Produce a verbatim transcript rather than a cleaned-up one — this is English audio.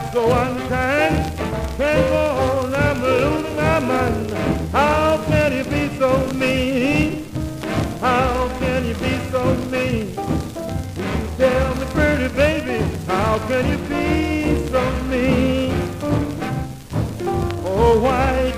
so unkind. Can't go on, I'm losing my mind. How can you be so mean? How can you be so mean? Tell me, pretty baby, how can you be so mean? Oh, why